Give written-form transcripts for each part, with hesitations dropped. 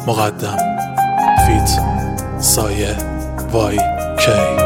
مقدم فیت سایه وای کی.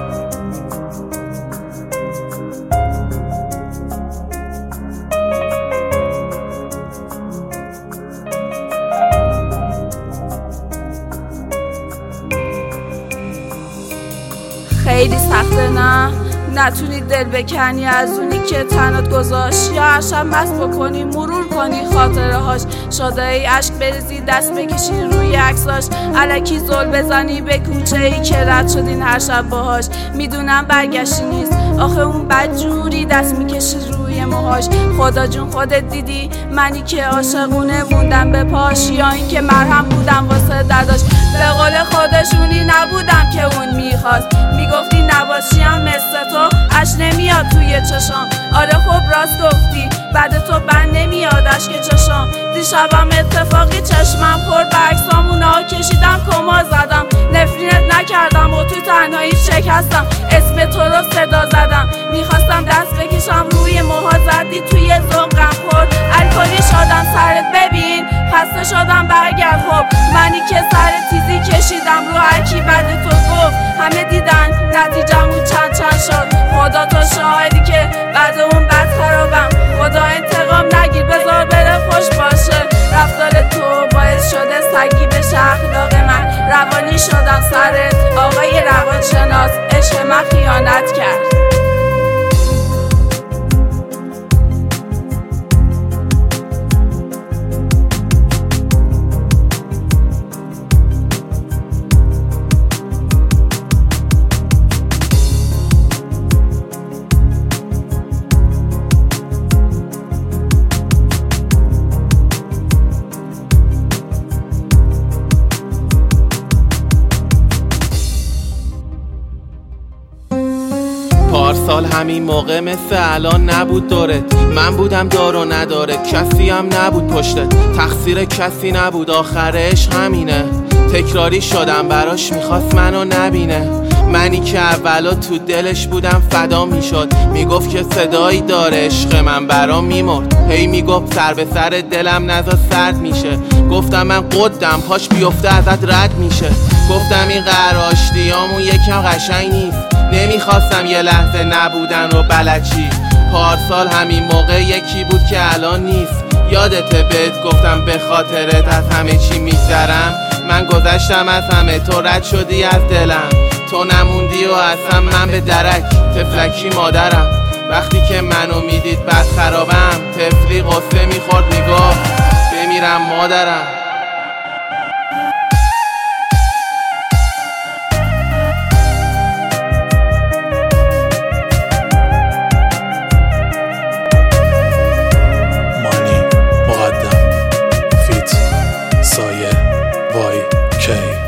خیلی سخته نه نتونی دل بکنی از اونی که تنات گذاشت، یا هر شب مست بکنی مرور کنی خاطره هاش، شاده ای عشق بریزی دست بکشی روی عکساش، الکی زل بزنی به کوچه ای که رد شدین هر شب باهاش. میدونم برگشتی نیست آخه اون بدجوری دست میکشی روی موهاش. خدا جون خودت دیدی منی که عاشقونه موندم به پاش، یا این که مرهم بودم واسه درداش. به قول خودشونی نبودم که اون میخواست، میگفتی نباشیم مثل تو اش نمیاد توی چشام. آره خب راست گفتی بعد تو بند نمیاد اشک چشام. دیشبم اتفاقی چشمم پر برگسامونا کشیدم کما زدم، نفرینت نکردم و تو تنهایی شکستم، اسم تو رو صدا زدم. میخواستم دست بکشم روی موها زدی توی ذوقم خورد، الکلی شدم سرت ببین خسته شدم برگرد. خب منی که سر تیزی کشیدم رو هرکی بعد تو گفت، همه دیدن نتیجمون چند شد. خدا تو شاهدی که بعد اون بد خرابم، خدا انتقام نگیر بذار بره خوش باشه. رفتار تو باعث شده سگی بشه اخلاق من، روانی شدم سرت آقای روانشناس، عشق من خیانت کرد. پارسال همین موقع مثل الان نبود دورت، من بودم دار و نداره، کسی هم نبود پشتت، تقصیر کسی نبود آخرش همینه. تکراری شدم براش میخواست منو نبینه، منی که اولا تو دلش بودم فدا میشد، میگفت که صدایی داره عشق من برام میمرد، هی میگفت سر به سر دلم نذار سرد میشه. گفتم من قدم پاش بیفته ازت رد میشه، گفتم این قرار آشتیامون یکم قشنگ نیست، نمیخواستم یه لحظه نبودن رو بلچی. پارسال همین موقع یکی بود که الان نیست، یادته بهت گفتم به خاطرت از همه چی میگذرم، من گذشتم از همه تو رد شدی از دلم، تو نموندی و اصلا من به درک تفلکی مادرم. وقتی که منو میدید بد خرابم، طفلی قصه میخورد میگفت بمیرم مادرم. مانی مقدم فیت سایه وای کی.